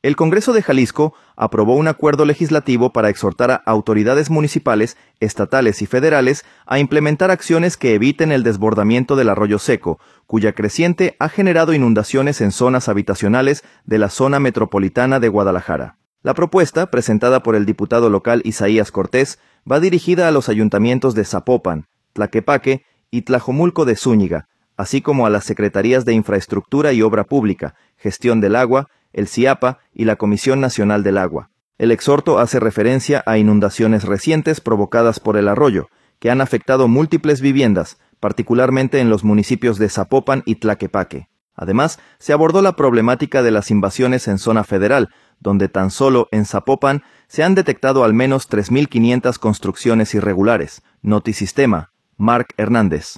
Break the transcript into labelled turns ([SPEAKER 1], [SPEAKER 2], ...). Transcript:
[SPEAKER 1] El Congreso de Jalisco aprobó un acuerdo legislativo para exhortar a autoridades municipales, estatales y federales a implementar acciones que eviten el desbordamiento del arroyo seco, cuya creciente ha generado inundaciones en zonas habitacionales de la zona metropolitana de Guadalajara. La propuesta, presentada por el diputado local Isaías Cortés, va dirigida a los ayuntamientos de Zapopan, Tlaquepaque y Tlajomulco de Zúñiga, así como a las Secretarías de Infraestructura y Obra Pública, Gestión del Agua, el CIAPA y la Comisión Nacional del Agua. El exhorto hace referencia a inundaciones recientes provocadas por el arroyo, que han afectado múltiples viviendas, particularmente en los municipios de Zapopan y Tlaquepaque. Además, se abordó la problemática de las invasiones en zona federal, donde tan solo en Zapopan se han detectado al menos 3.500 construcciones irregulares. Notisistema, Marc Hernández.